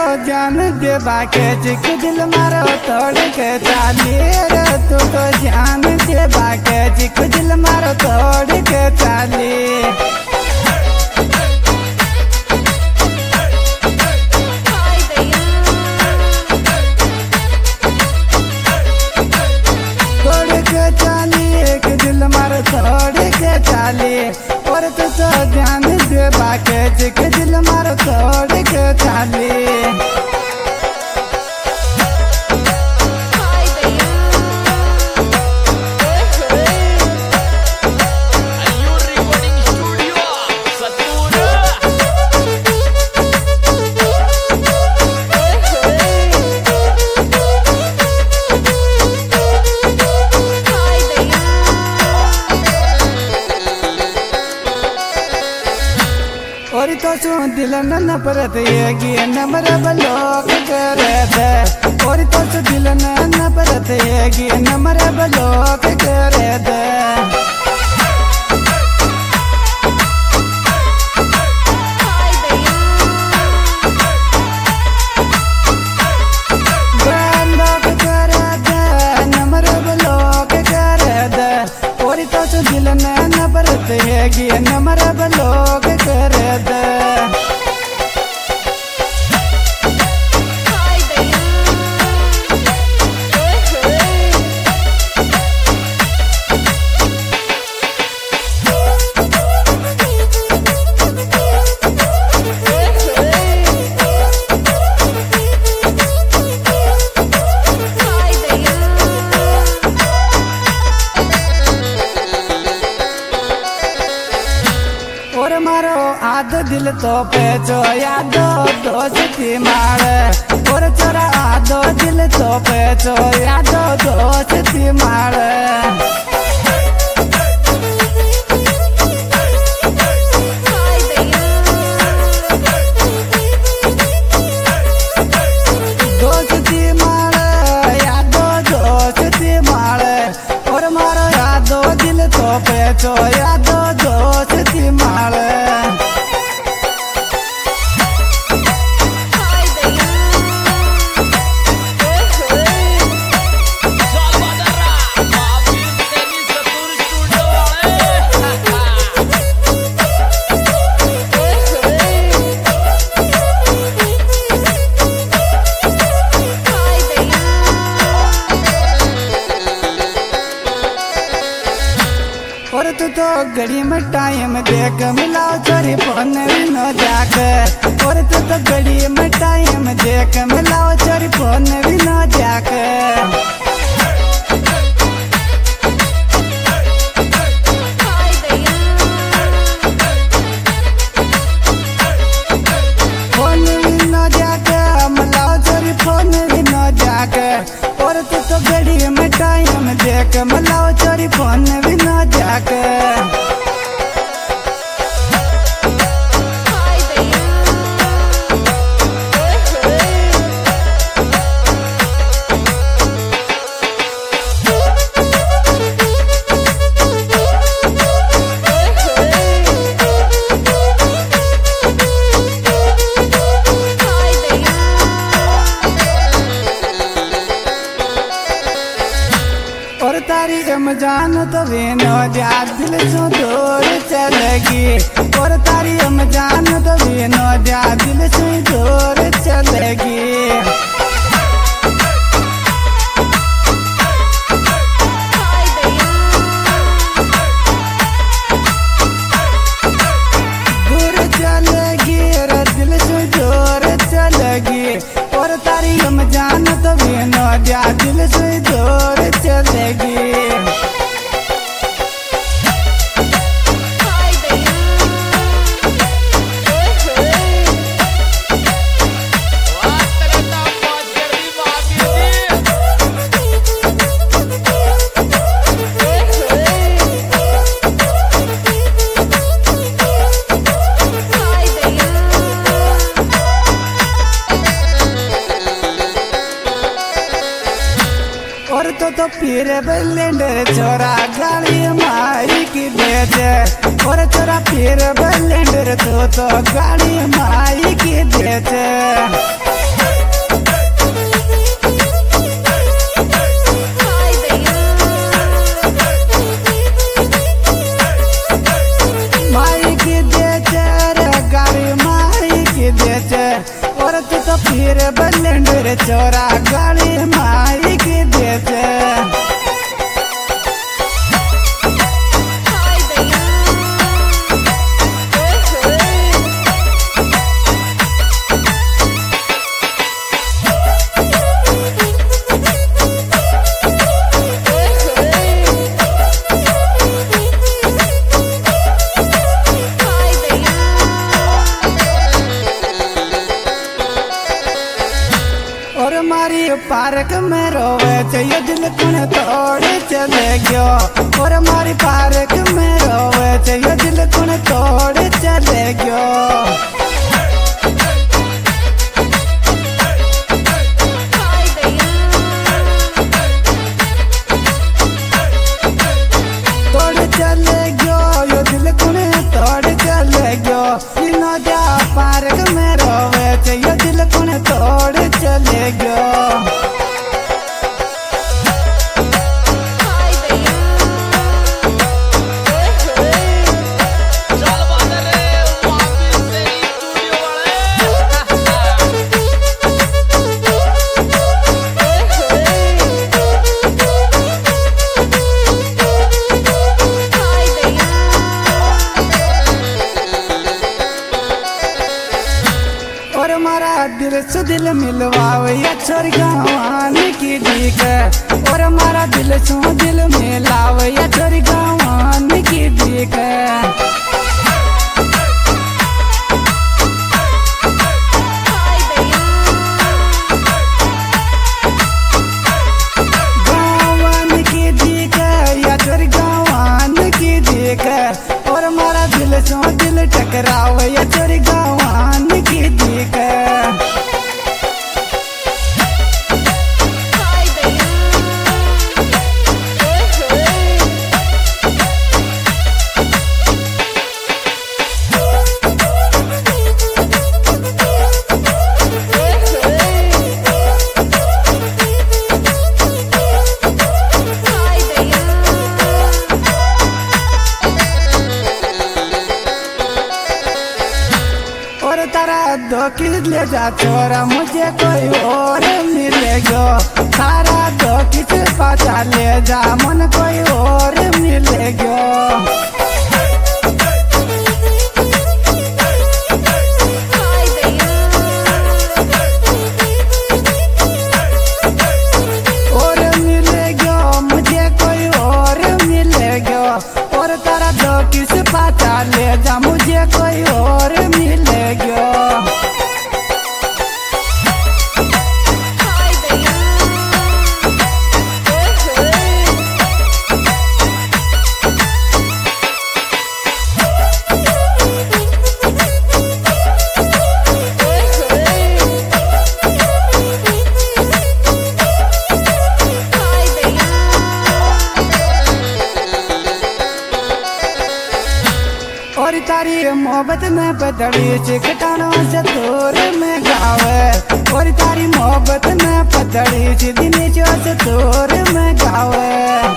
जान दे बाके चिक दिल मारो तोड़ के चाली रे तू तो जान दे बाके चिक दिल मारो तोड़ के चाली तोड़ के चाली और तू तो ध्यान दे बाके चिक दिल मारो तोड़ के चाली और तो सु दिल नफरत येगी नमर बलोक करे दे और तो सु दिल नफरत येगी नमर बलोक करे दे बलोक करे दे नमर बलोक करे दे और तो सु दिल नफरत येगी नमर बलोक करे दे और मारो आधो दिल तो पेचो यादो दोस्ती मारे और चोरा आधो दिल तो पेचो यादो दोस्ती मारे दोस्ती मारे यादो दोस्ती मारे और मारो यादो दिल तो पेचो यादो दोस्ती मारे और तू तो घड़ी में टाइम देख मिलाओ चोरी फोन विनो जाके और तू तो घड़ी में टाइम देख मिलाओ चोरी फोन विनो जाके फोन विनो जाके मिलाओ चोरी फोन विनो जाके और तू तो घड़ी में टाइम देख मिलाओ चोरी फोन विनो जाके और तारी जान तो विनो जा दिल से दूर चलेगी और तारी जान तो विनो जा दिल से दूर चलेगी दूर चलेगी रे दिल से दूर चलेगी और तारी जान तो विनो जा दिल से दूर चलेगी और तो फिर बलेंडर छोरा गाड़ी माई की बेचे और छोरा फिर बलेंडर तो गाड़ी माई की बेचे सिलेंडर चोरा गाड़ी माई के देते पार्क में रोवे चाहिए दिल कुण तोड़ चले गयो और हमारी पार्क में रोवे चाहिए दिल कुण तोड़ चले गयो तोड़ चले गयो यो दिल कुण तोड़ चले गयो तीनों जा पार्क में रोवे चाहिए दिल कुण तोड़ चले गयो दिल से दिल मिलवावे छोरी गाँवान की दीक और हमारा दिल से दिल मिलावे छोरी गाँवान की दीक गाँवान की दीक या छोरी गाँवान की दीक और हमारा दिल से दिल टकरावे छोरी गाँवान की दीक दो किस ले जा छोरा मुझे कोई और मिलेगा सारा दो किस पाचा ले जा मन कोई और मिलेगा और मिलेगा मुझे कोई और मिलेगा और तारा दो किस पाचा ले जा मुझे कोई और मिलेगा और तारी मोहब्बत में पतड़ी चिकटानों से तोर में गावे और तारी मोहब्बत में पतड़ी दिनी से तोर में गावे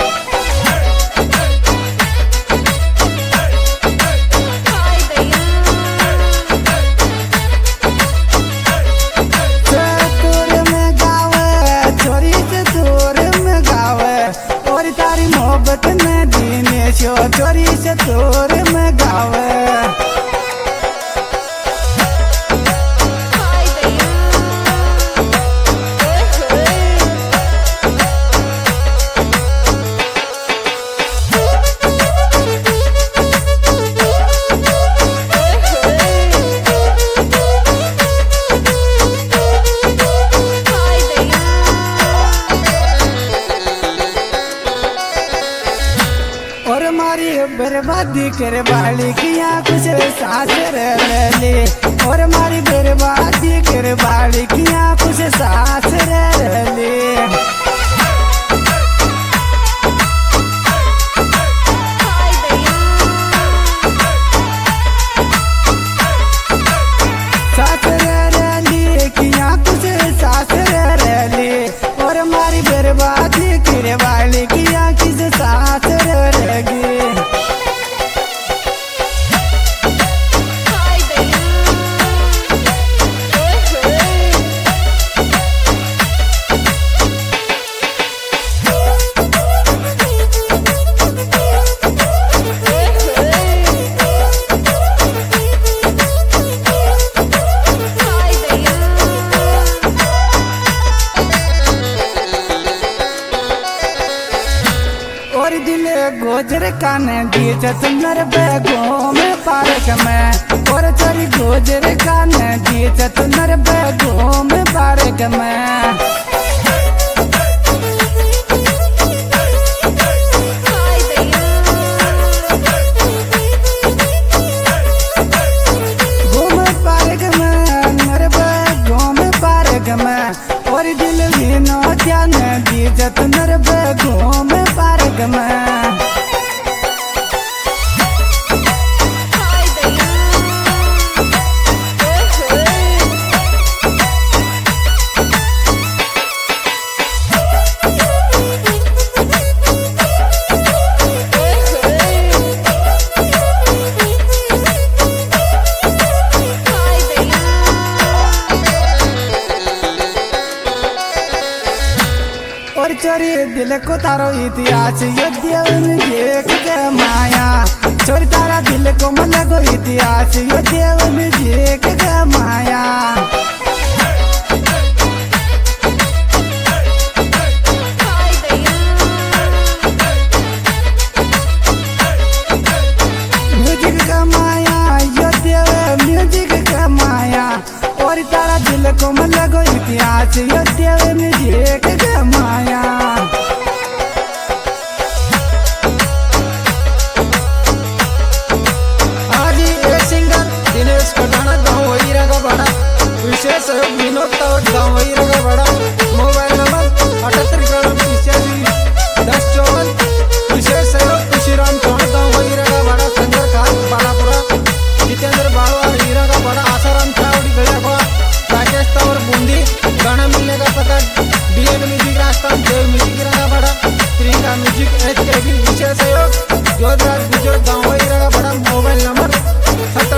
तोर में गावे छोरी से तोर में गावे और तारी मोहब्बत में दिनी छोरी से तोर में गावे बर्बादी कर बाली किया कुछ सास रह ले और हमारी बर्बादी कर बाली किया कुछ सास रह ले सास रह ले किया कुछ सास रह ले और हमारी बर्बादी कर बाली किया किस सास रह गई गोजर काने दीजत नर बेगों में पार्क में और चोरी गोजर काने दीजत नर बेगों में पार्क में और दिल भी नो ध्यान दीजत नर बेगों में पार्क में और चोरी दिल को तारो इतिहास देख के माया चोरी तारा दिल को मन लगो इतिहास देख के माया म्यूजिक का माया म्यूजिक का माया और तारा दिल को मन लगो इतिहास म्यूजिक का माया आज एक सिंगर दिनेश कटाना गाँव वहीरा का बड़ा विशेष विनोद तावट गाँव वहीरा का बड़ा मोबाइल नंबर 78 विशेष सहयोग खुशीराम चौहान गाँव वहीरा का बड़ा संजय खान बालापुरा जितेंद्र बालवा हीरा का बड़ा आसाराम चावड़ी गया बड़ा राकेश तावर बूंदी गाना मिलने का पता DN music Rajasthan Dev music का बड़ा प्रियंका म्यूजिक एच के विशेष सहयोग जोधराज गुजर गाँव वहीरा का बड़ा मोबाइल नंबर 70